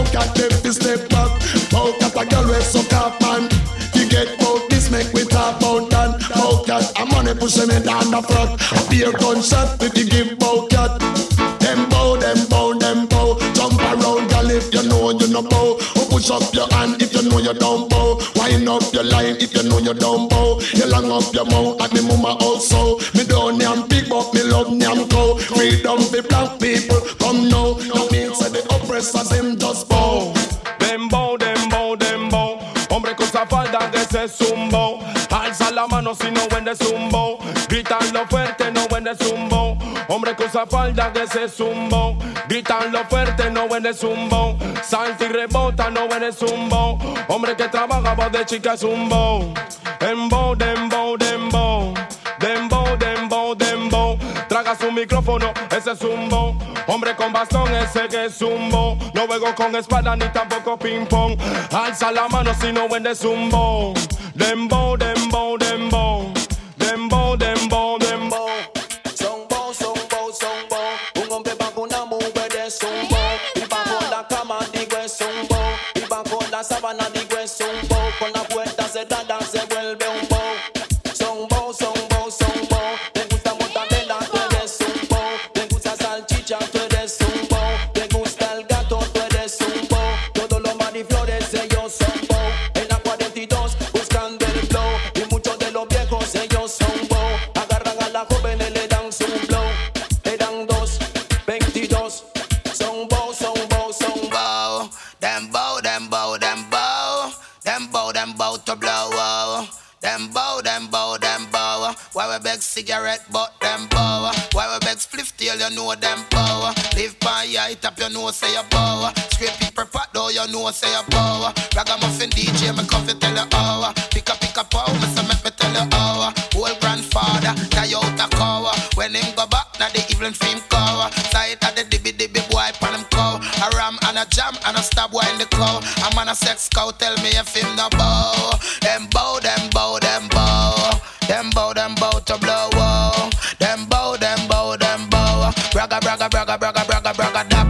cat them to step back. Bow cat a girl with suck up man. You get bout this make we talk about that. Bow cat a money pushing me down the front. A beer gunshot if you give bow cat. Them bow, them bow, them bow. Jump around girl if you know you no bow. Push up your hand if you know you don't bow. Wind up your line if you know you don't bow. You long up your mouth and the mama also. Me don't name big but me love name cow. Freedom for black people come now. That means that the oppressors them just bow. Them bow, them bow, them bow. Hombre con esa falda que se zumbó. Alza la mano si no vende zumbo. Gritanlo fuerte, no vende zumbo. Hombre con esa falda que se zumbó. Gritanlo fuerte, no vende zumbo. Salta y rebota, no vende zumbo. Hombre que trabaja voz de chica zumbo. Dembow, dembow, dembow. Dembow, dembow, dembow. Traga su micrófono, ese zumbo. Hombre con bastón, ese que es zumbo. No juego con espada ni tampoco ping pong. Alza la mano si no vende zumbo. Dembow, dembow, dembow. Dembow, dembow, dembow. Zumbo, zumbo, zumbo. Un hombre bajo una mujer de zumbo. Y bajo la cama digo es zumbo. Y bajo la sábana digo es zumbo. Con la puerta cerrada se vuelve un bo. Zumbo, zumbo, zumbo. Te gusta mortadela, tú eres zumbo. Te gusta salchicha, tú eres zumbo. Te gusta el gato, tú eres zumbo. Todos los mariflores ellos son bo. En la 42 buscando el flow. Y muchos de los viejos ellos son bo. Agarran a las jóvenes, le dan su blow. Eran 22. Son bo, son bo, son bo. Them bow, them bow, them bow. Them bow, them bow to blow. Them bow, them bow, them bow. Why we beg cigarette but them bow. Why we beg spliff till you know them bow. Live by your height up you know say you bow. Scrape people pot though you know say you bow. Ragamuffin DJ me come fi tell you how. Pick up how me say make me tell you how. Old grandfather tie out a cow. When him go back na the evening film cow. Side of the dibby boy pan him cow. A ram and a jam and a stab boy in the cow. A man a sex cow tell me if him no bow. Them bow, them bow, them bow. Them bow, them bow to blow. Them bow, them bow, them bow. Braga, braga, braga, braga, braga, braga, dap.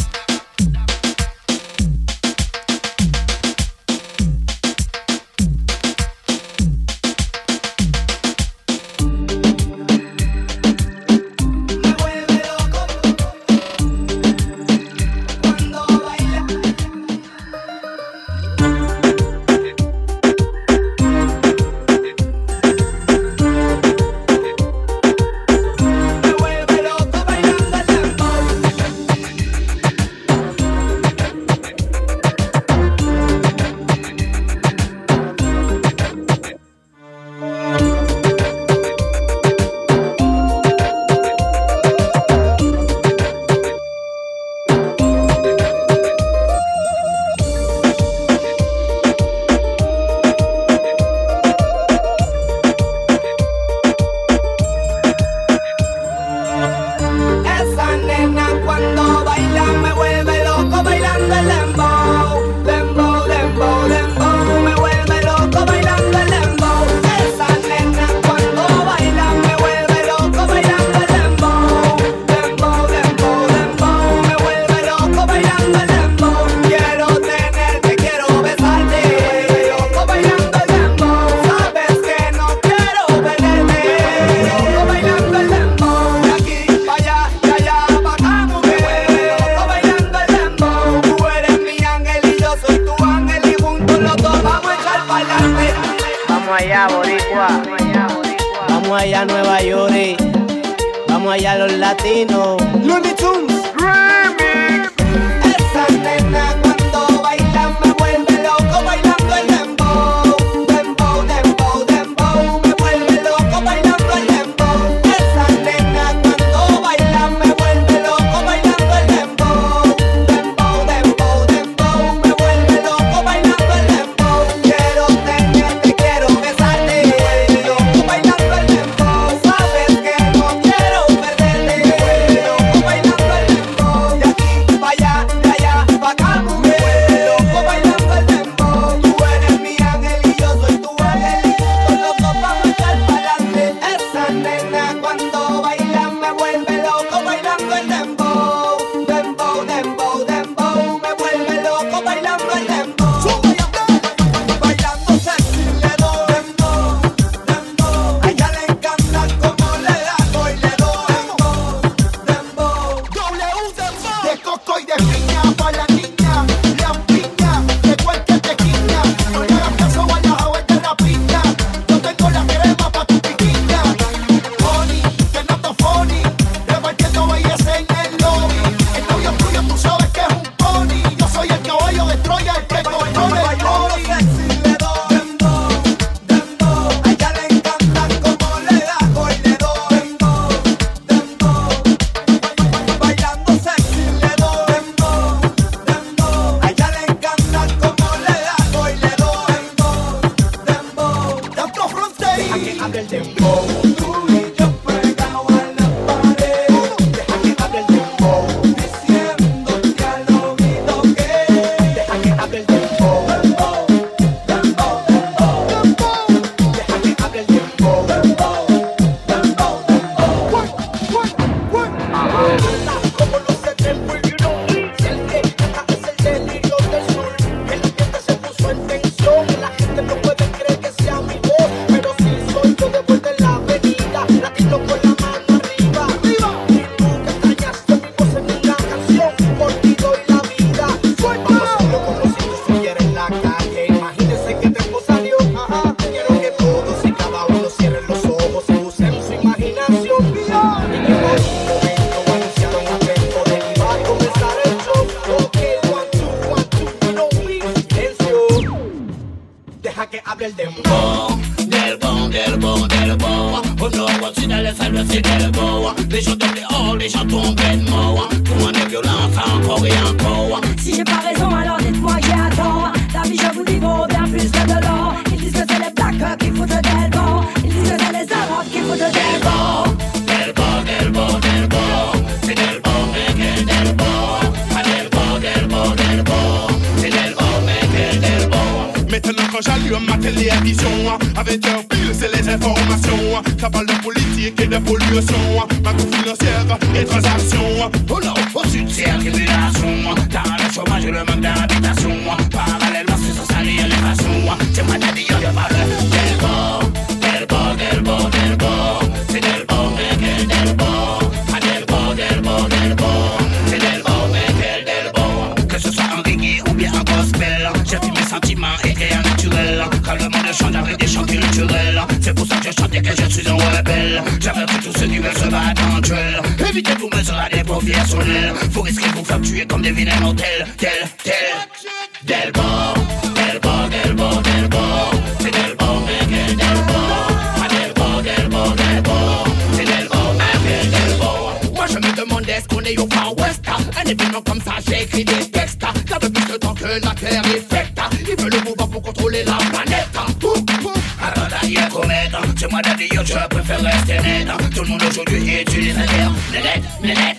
allá, boricua. Vamos allá a Nueva York. Vamos allá a los latinos. Looney Tunes. Remix. Esa nena cuando baila me vuelve loco bailando el dembow. Dembow, dembow, dembow. Me vuelve loco bailando el dembow. Esa nena cuando baila me vuelve loco bailando el dembow. Dembow, dembow, dembow. Me vuelve loco bailando el dembow. Quiero tenerte, quiero besarte. Me vuelve loco bailando el dembow. Sabes que no quiero perderte. Me vuelve loco bailando el dembow. deja que hable el dembow. Delbo. Oh no, voici dans les salles, c'est Delbo. Les gens tombent dehors, les gens tombent bêtement. Pour des violences encore et encore. Si j'ai pas raison, alors dites-moi que j'ai à tort. La vie, je vous dis, vaut bien plus que de l'or. Ils disent que c'est les blacks qui foutent Delbo. Ils disent que c'est les arabes qui foutent Delbo. Delbo. C'est Delbo, mais quel Delbo. Pas Delbo. C'est Delbo, mais quel Delbo. Maintenant quand j'allume ma télévision, avec un fil c'est les informations. Ça parle de politique et de pollution, macro financière et transactions. Oh non, au sud c'est la tribulation. T'as le chômage et le manque d'habitation. Parallèlement c'est sans salir les façons. C'est moi t'as dit on ne parle Delbo. C'est Delbo, mais quel Delbo. Pas Delbo. C'est Delbo, mais quel Delbo. Que ce soit un reggae ou bien un gospel, j'ai pris mes sentiments et rien naturel. Quand le monde chante avec des chants culturels, c'est pour ça que je chante et que je suis un rebelle. J'avertis tous ceux qui veulent se battre entre elles. Évitez de vous mettre à des professionnels. Faut risquer de vous faire tuer comme des vilains mortels. Delbo. C'est Delbo, mais quel Delbo. Pas Delbo. C'est Delbo, mais quel Delbo. Moi je me demandais est-ce qu'on est au Far West. Un événement comme ça, j'ai écrit des textes. Ça fait plus de temps que la Terre est faite. Ils veulent le pouvoir pour contrôler la planète. Avant d'aller commettre, c'est moi d'ailleurs, je préfère rester net. Tout le monde aujourd'hui utilise la terre. Net.